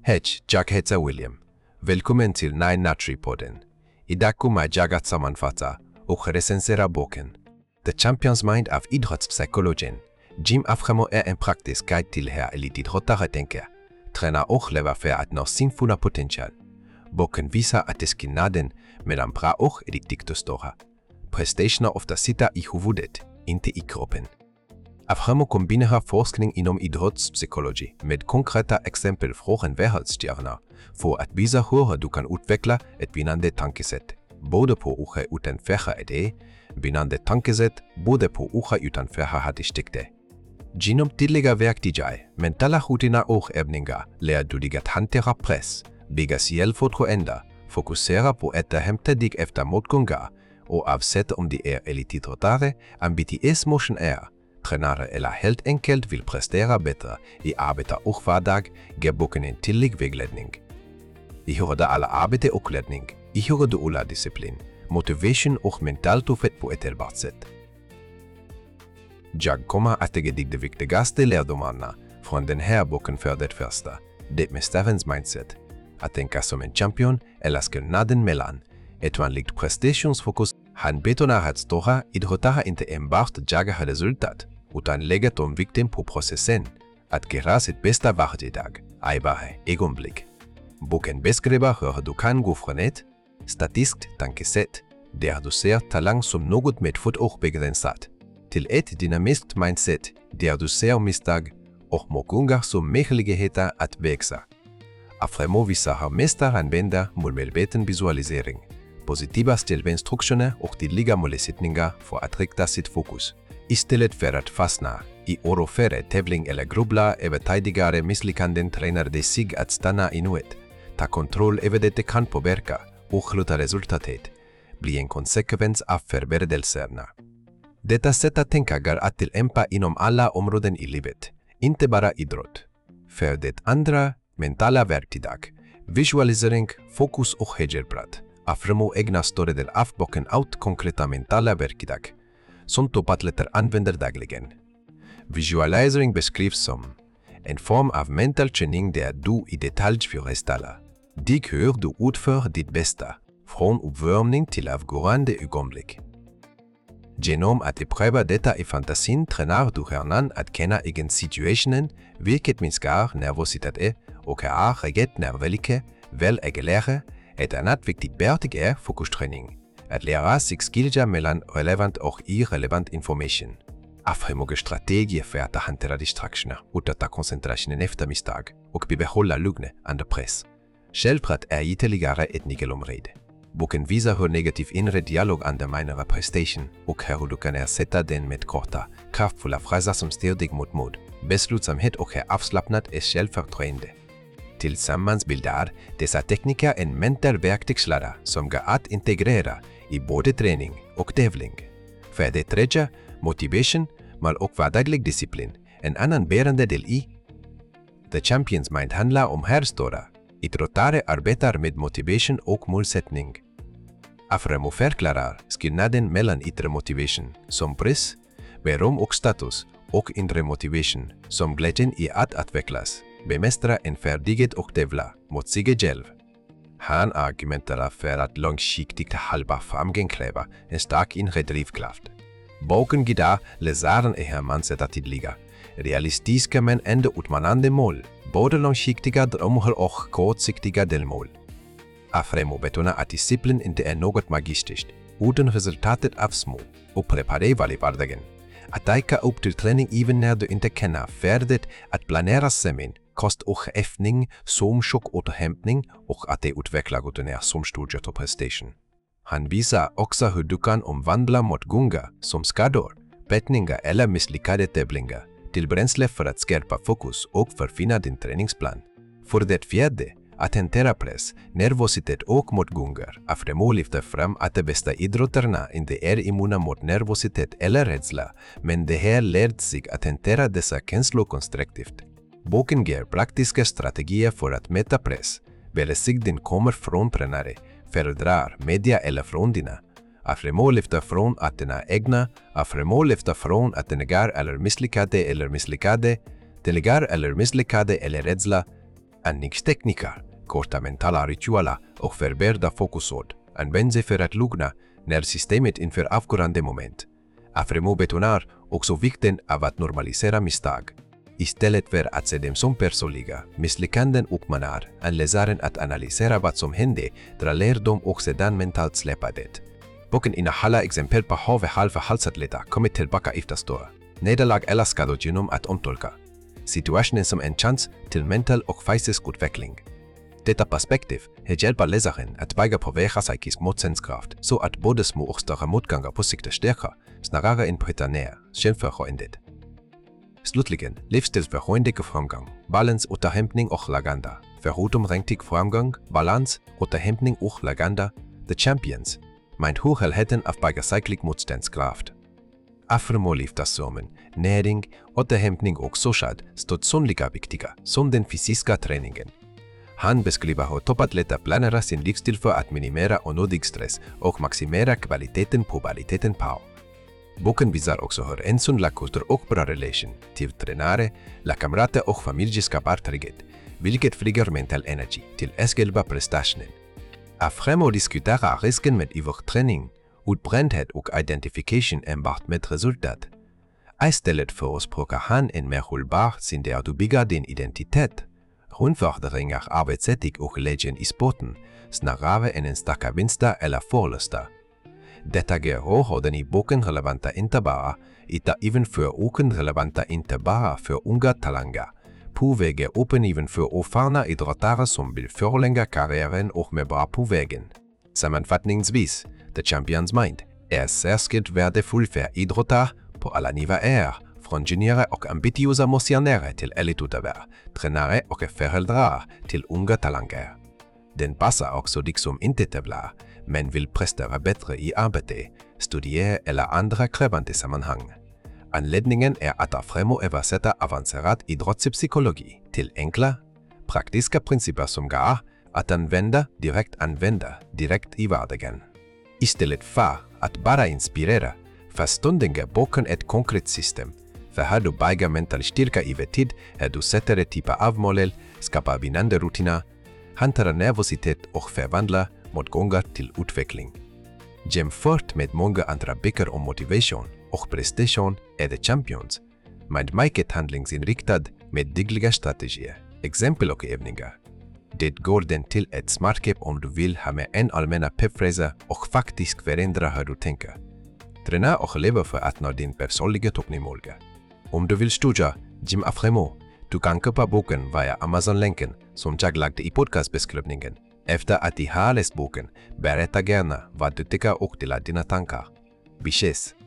Hej, jag heter William. Välkommen till Nine Natri-podden. Idag kommer jag att sammanfatta och recensera boken The Champions Mind av idrottspsykologin Jim Afremo är en praktisk guide till hur elitidrottare tänker, tränar och lever för att nå sin fulla potential. Boken visar att skillnaden mellan bra och riktigt stora prestationer ofta sitter i huvudet, inte i kroppen. Afremo kombinerar forskning inom idrottspsykologi med konkreta exempel från världsstjärnor för att visa hur du kan utveckla ett vinnande tankesätt, både på och utanför det, vinnande tankesätt både på och utanför hardistikte. Genom tydliga verktyg, mentala rutiner och övningar lär du dig att hantera press, bygga självförtroende, fokusera på att hämta dig efter motgångar och avsätta om det är elitidrottare, ambitiös-motionär, tränare eller helt enkelt vill prestera bättre i arbete och vardag ger boken en tydlig vägledning. I hur alla arbete och ledning, i hur du alla disciplin, motivation och mental tuffhet på ett helbart sätt. Jag kommer att ge dig de viktigaste lärdomarna från den här boken för det första, det mästarens mindset, att tänka som en champion eller skillnaden mellan ett vanligt prestationsfokus. Han betonar att stora idrottare inte enbart jagar resultat, utan lägger tonvikten på processen, att göra sitt bästa varje dag, i varje ögonblick. Boken beskriver hur du kan gå från ett statiskt tankesätt, där du ser talang som något medfött och begränsat, till ett dynamiskt mindset, där du ser misstag och motgångar som möjligheter att växa. Afremo visar hur mästare använder målmedveten visualisering, positiva ställningsstruktioner och tydliga målsättningar för att rikta sitt fokus, istället för att fastna i oro för tävling eller grubbla över tidigare misslyckanden tränar de sig att stanna i nuet, ta kontroll över det kan påverka och låta resultatet bli en konsekvens av förberedelserna. Detta sätt att tänka går att tillämpa inom alla områden i livet, inte bara idrott. För det andra, mentala verktyg, visualisering, fokus och högerprat. Afremo ägnar större del av boken åt konkreta mentala verktyg, som toppatleter använder dagligen. Visualisering beskrivs som en form av mental träning där du i detalj föreställer dig hur du utför ditt bästa, från uppvärmning till avgörande ögonblick. Genom att pröva detta i fantasin tränar du hjärnan att känna egen situationen, vilket minskar nervositet och är reget nervlike, väl ägläre. Ett annat viktigt verktyg är fokusträning, att lära sig skilja mellan relevant och irrelevant information. Afremoga strategier för att hantera distraktioner, utåta koncentrationen efter misstag och bibehålla lugnet under press. Självklart är ytterligare ett nyckelområde. Boken visar hur negativ inre dialog underminerar prestation och hur du kan ersätta den med korta, kraftfulla fraser som styr dig mot mod, beslutsamhet och hur avslappnat är självförtroende. Tillsammans bildar dessa tekniker en mental verktygslåda som går att integrera i både träning och tävling. För det tredje, motivation, mål och vardaglig disciplin, en annan bärande del i The Champions Mind handlar om här stora. Idrottare arbetar med motivation och målsättning. Afremo förklarar skillnaden mellan yttre motivation, som press, beröm och status, och inre motivation, som glädjen i att utvecklas, bemästra en färdighet och tävla mot sig själv. Han argumenterar för att långsiktigt hållbar framgång kräver en stark inre drivkraft. Boken ger läsaren ett mindset att tydliga, realistiska men ändå utmanande mål, både långsiktiga drömmar och kortsiktiga delmål. Afremo betonar att disciplin inte är något magiskt, utan resultatet av små, upprepade val i vardagen. Att dyka upp till träning även när du inte känner färdigt att planera sömn, kost och övning, sömntjock återhämtning och att det utvecklar rutiner som studier och prestation. Han visar också hur du kan omvandla motgångar som skador, bettningar eller misslyckade tävlingar till bränsle för att skärpa fokus och förfina din träningsplan. För det fjärde, att hantera press, nervositet och motgångar. Afremo lyfter fram att de bästa idrottarna inte är immuna mot nervositet eller rädsla, men de har lärt sig att hantera dessa känslor konstruktivt. Boken ger praktiska strategier för att mäta press, vare sig den kommer från tränare, föräldrar, media eller från dina. Afremo lyfter från att den är egna, Afremo lyfter från att den är eller misslyckade eller rädsla, Andningstekniker, korta mentala ritualer och förbättrad fokusord används för att lugna nervsystemet inför avgörande moment. Afremo betonar också vikten av att normalisera misstag. Istället för att se dem som personliga misslyckanden uppmanar läsaren att analysera vad som hände, dra lärdom och sedan mentalt släppa det. Boken innehåller exempel på hur halvförhalsatleter kommit tillbaka efter stora nederlag eller skador genom att omtolka situationen som en chans till mental och fysisk utveckling. Detta perspektiv hjälper läsaren att bygga på psykisk motståndskraft så att både små och större motgångar på sikt stärker snarare än bryter ner självförtroendet. Slutligen, livsstilsförhöjande framgång, balans, återhämtning och laganda. Förutom riktig framgång, balans, återhämtning och laganda, The Champions, meint hur helheten av bygga psykisk motståndskraft. Afremo lyfter sömn, näring, återhämtning och social stöd som lika viktiga som den fysiska träningen. Han beskriver hur toppatleter planerar sin livsstil för att minimera onödig stress och maximera kvaliteten på kvaliteten på. Boken visar också hur en sund lagkultur och bra relation till tränare, lagkamrater och familj skapar trygghet, vilket frigör mental energi till själva prestationen. Afremo diskuterar risken med överträning, utbrändhet och identification enbart med resultat. Istället förespråkar han en mer hållbar syn där du bygger din identitet. Hon fördringar arbetsetik och glädjen i sporten, snarare än en starka vinster eller förluster. Detta gör den i boken relevanta inte bara, utan även för oken relevanta inte bara för unga talanger. På vägen öppen även för erfarna idrottare som vill förlänga karriären och med bra på vägen. Sammanfattningsvis, The Champions Mind är särskilt värdefull för idrottare på alla nivåer, från juniorer och ambitiösa motionärer till elitutövare, tränare och föräldrar till unga talanger. Den passar också de som inte tävlar, men vill prestera bättre i arbete, studier eller andra krävande sammanhang. Anledningen är att Afremo översätter avancerad idrottspsykologi till enkla, praktiska principer som går att använda direkt i vardagen. Istället för att bara inspirera, förståndigar boken ett konkret system för hur du bygger mental styrka över tid, hur du sätter ett typ av mål, skapar vinnande rutiner, hanterar nervositet och förvandlar motgångar till utveckling. Jämfört med många andra böcker om motivation och prestation är The Champions med mycket handlingsinriktad med dagliga strategier, exempel och övningar. Det går den till ett smartgrepp om du vill ha med en allmänna peppfräser och faktiskt förändra hur du tänker. Träna och leva för att nå din personliga toppnivå. Om du vill studera Jim Afremo, du kan köpa boken via Amazon-länken som jag lagde i podcastbeskrivningen. Efter att du har läst boken, berätta gärna vad du tycker och dela dina tankar. Vi ses!